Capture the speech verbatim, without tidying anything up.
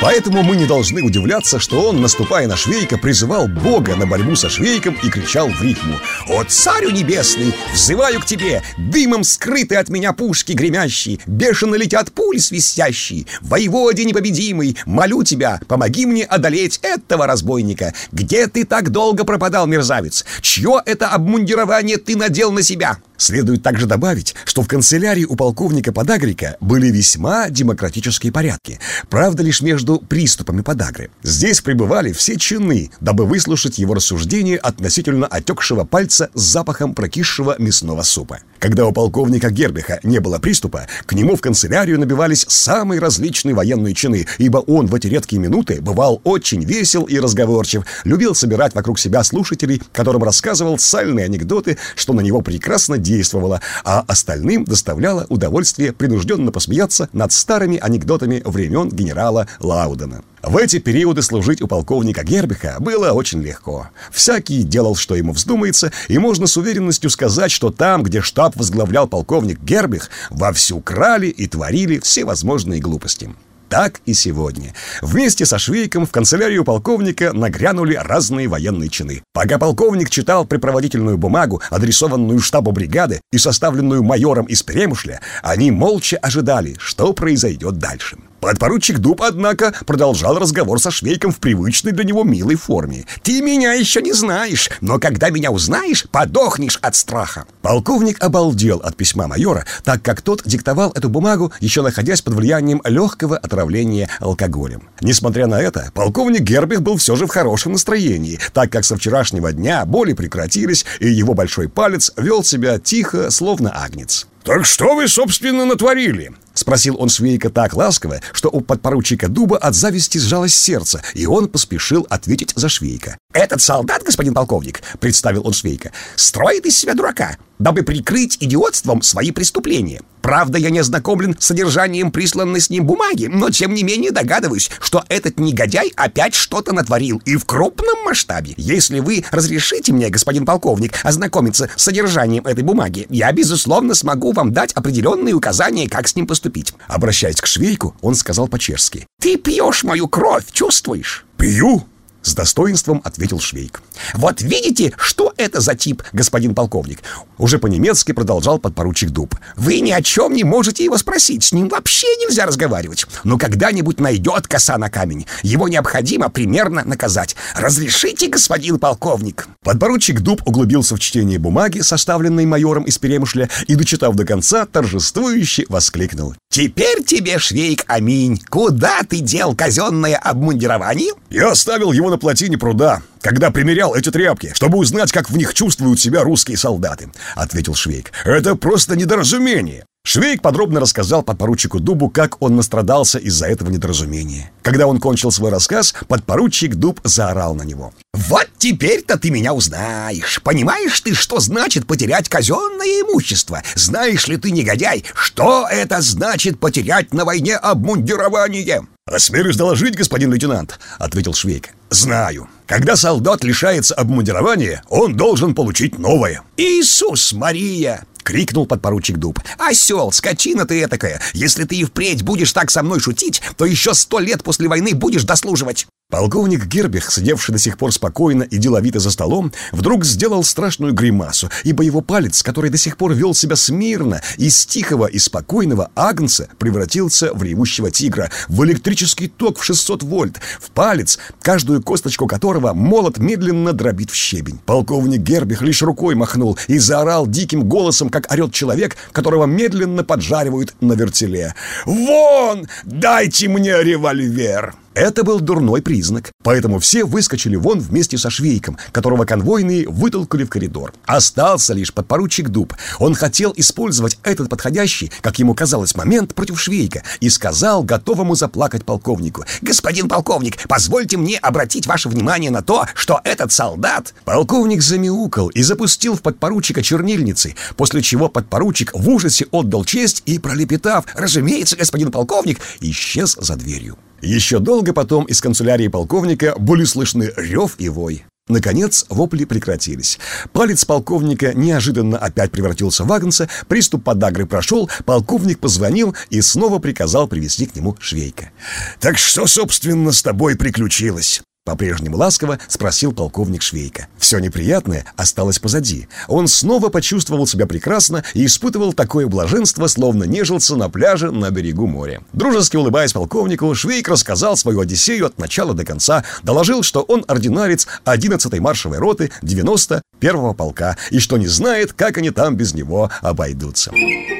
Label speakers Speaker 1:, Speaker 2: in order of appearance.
Speaker 1: Поэтому мы не должны удивляться, что он, наступая на Швейка, призывал Бога на борьбу со Швейком и кричал в рифму: «О, царю небесный, взываю к тебе, дымом скрыты от меня пушки гремящие, бешено летят пули свистящие, воеводе непобедимый, молю тебя, помоги мне одолеть этого разбойника. Где ты так долго пропадал, мерзавец? Чье это обмундирование ты надел на себя?» Следует также добавить, что в канцелярии у полковника Подагрика были весьма демократические порядки, правда, лишь между приступами подагры. Здесь пребывали все чины, дабы выслушать его рассуждения относительно отекшего пальца с запахом прокисшего мясного супа. Когда у полковника Гербиха не было приступа, к нему в канцелярию набивались самые различные военные чины, ибо он в эти редкие минуты бывал очень весел и разговорчив, любил собирать вокруг себя слушателей, которым рассказывал сальные анекдоты, что на него прекрасно действовало, а остальным доставляло удовольствие принужденно посмеяться над старыми анекдотами времен генерала Лаудена. В эти периоды служить у полковника Гербиха было очень легко. Всякий делал, что ему вздумается, и можно с уверенностью сказать, что там, где штаб возглавлял полковник Гербих, вовсю крали и творили всевозможные глупости. Так и сегодня. Вместе со Швейком в канцелярию полковника нагрянули разные военные чины. Пока полковник читал припроводительную бумагу, адресованную штабу бригады и составленную майором из Перемышля, они молча ожидали, что произойдет дальше. Подпоручик Дуб, однако, продолжал разговор со Швейком в привычной для него милой форме. «Ты меня еще не знаешь, но когда меня узнаешь, подохнешь от страха». Полковник обалдел от письма майора, так как тот диктовал эту бумагу, еще находясь под влиянием легкого отравления алкоголем. Несмотря на это, полковник Гербих был все же в хорошем настроении, так как со вчерашнего дня боли прекратились, и его большой палец вел себя тихо, словно агнец. «Так что вы, собственно, натворили?» — спросил он Швейка так ласково, что у подпоручика Дуба от зависти сжалось сердце, и он поспешил ответить за Швейка. «Этот солдат, господин полковник, — представил он Швейка, — строит из себя дурака, дабы прикрыть идиотством свои преступления. Правда, я не ознакомлен с содержанием присланной с ним бумаги, но тем не менее догадываюсь, что этот негодяй опять что-то натворил, и в крупном масштабе. Если вы разрешите мне, господин полковник, ознакомиться с содержанием этой бумаги, я, безусловно, смогу вам дать определенные указания, как с ним поступить». Обращаясь к Швейку, он сказал по-чешски: «Ты пьешь мою кровь, чувствуешь?» «Пью!» — с достоинством ответил Швейк.
Speaker 2: «Вот видите, что это за тип, господин полковник?»
Speaker 1: Уже по-немецки продолжал подпоручик Дуб.
Speaker 2: «Вы ни о чем не можете его спросить, с ним вообще нельзя разговаривать. Но когда-нибудь найдет коса на камень. Его необходимо примерно наказать. Разрешите, господин полковник?»
Speaker 1: Подпоручик Дуб углубился в чтение бумаги, составленной майором из Перемышля, и, дочитав до конца, торжествующе воскликнул:
Speaker 2: «Теперь тебе, Швейк, аминь! Куда ты дел казенное обмундирование?»
Speaker 1: «Я оставил его на плотине пруда, когда примерял эти тряпки, чтобы узнать, как в них чувствуют себя русские солдаты», — ответил Швейк. «Это просто недоразумение». Швейк подробно рассказал подпоручику Дубу, как он настрадался из-за этого недоразумения. Когда он кончил свой рассказ, подпоручик Дуб заорал на него:
Speaker 2: «Вот теперь-то ты меня узнаешь. Понимаешь ты, что значит потерять казенное имущество? Знаешь ли ты, негодяй, что это значит потерять на войне обмундирование?»
Speaker 1: «Осмелюсь доложить, господин лейтенант», — ответил Швейк. «Знаю. Когда солдат лишается обмундирования, он должен получить новое».
Speaker 2: «Иисус Мария!» — крикнул подпоручик Дуб. «Осел, скотина ты этакая! Если ты и впредь будешь так со мной шутить, то еще сто лет после войны будешь дослуживать!»
Speaker 1: Полковник Гербих, сидевший до сих пор спокойно и деловито за столом, вдруг сделал страшную гримасу, ибо его палец, который до сих пор вел себя смирно, из тихого и спокойного агнца превратился в ревущего тигра, в электрический ток в шестьсот вольт, в палец, каждую косточку которого молот медленно дробит в щебень. Полковник Гербих лишь рукой махнул и заорал диким голосом, как орет человек, которого медленно поджаривают на вертеле: «Вон! Дайте мне револьвер!» Это был дурной признак, поэтому все выскочили вон вместе со Швейком, которого конвойные вытолкали в коридор. Остался лишь подпоручик Дуб. Он хотел использовать этот подходящий, как ему казалось, момент против Швейка и сказал готовому заплакать полковнику:
Speaker 2: «Господин полковник, позвольте мне обратить ваше внимание на то, что этот солдат...»
Speaker 1: Полковник замяукал и запустил в подпоручика чернильницей, после чего подпоручик в ужасе отдал честь и, пролепетав: «Разумеется, господин полковник», исчез за дверью. Еще долго потом из канцелярии полковника были слышны рев и вой. Наконец вопли прекратились. Палец полковника неожиданно опять превратился в агнца, приступ подагры прошел, полковник позвонил и снова приказал привести к нему Швейка.
Speaker 2: «Так что, собственно, с тобой приключилось?»
Speaker 1: По-прежнему ласково спросил полковник Швейка. Все неприятное осталось позади. Он снова почувствовал себя прекрасно и испытывал такое блаженство, словно нежился на пляже на берегу моря. Дружески улыбаясь полковнику, Швейк рассказал свою одиссею от начала до конца, доложил, что он ординарец одиннадцатой маршевой роты девяносто первого полка и что не знает, как они там без него обойдутся.